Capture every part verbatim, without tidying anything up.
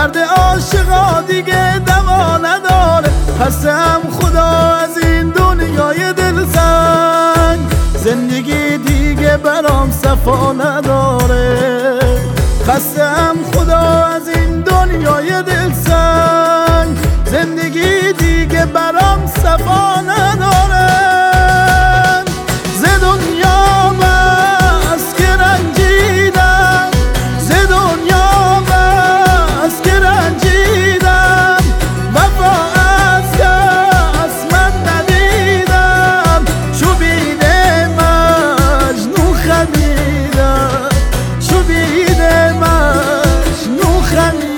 درد عاشقا دیگه دوا نداره. خستم خدا از این دنیای دلتنگ، زندگی دیگه برام صفا نداره. خستم خدا از این دنیای دلتنگ، زندگی دیگه برام صفا نداره. ز دنیا بس که رنجیدم، ز دنیا بس که رنجیدم، وفا از کس من ندیدم. چوبیده مجنون خمیدم، چوبیده مجنون خمیدم.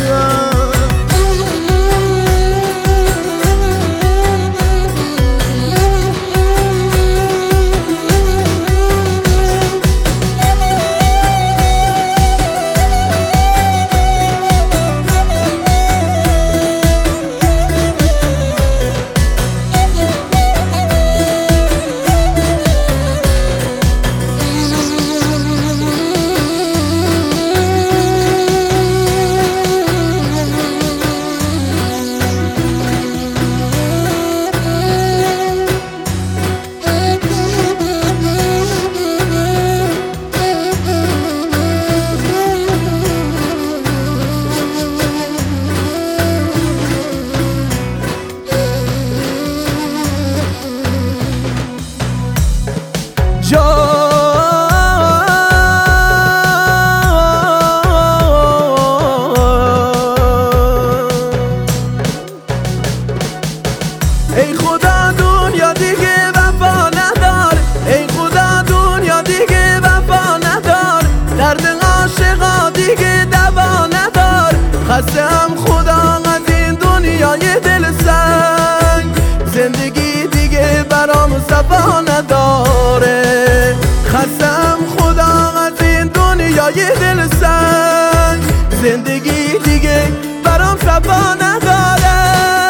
ای خدا دنیا دیگه وفا ندار، ای خدا دنیا دیگه وفا ندار، درد عاشقا دیگه دوا ندار. خستم خدا از این دنیای دلتنگ، زندگی دیگه برام صفا نداره. خستم خدا از این دنیای دلتنگ، زندگی دیگه برام صفا نداره.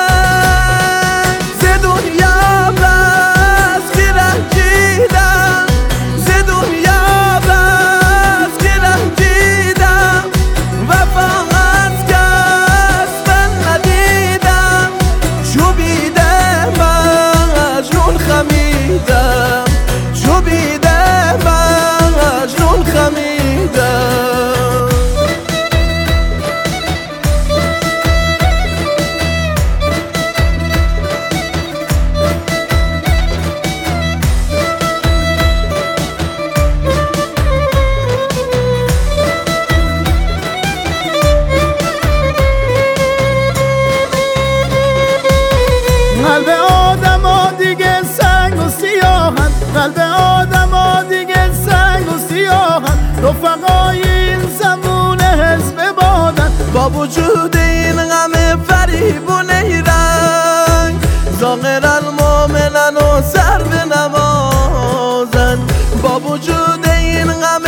قلب آدم ها دیگه سنگ و سیاهن، قلب آدم ها دیگه سنگ و سیاهن. رفقای این زمون حزب بادن، با وجود این غم فریب و نیرنگ، ظاهر المؤمنن و سر به نمازن. با وجود این غم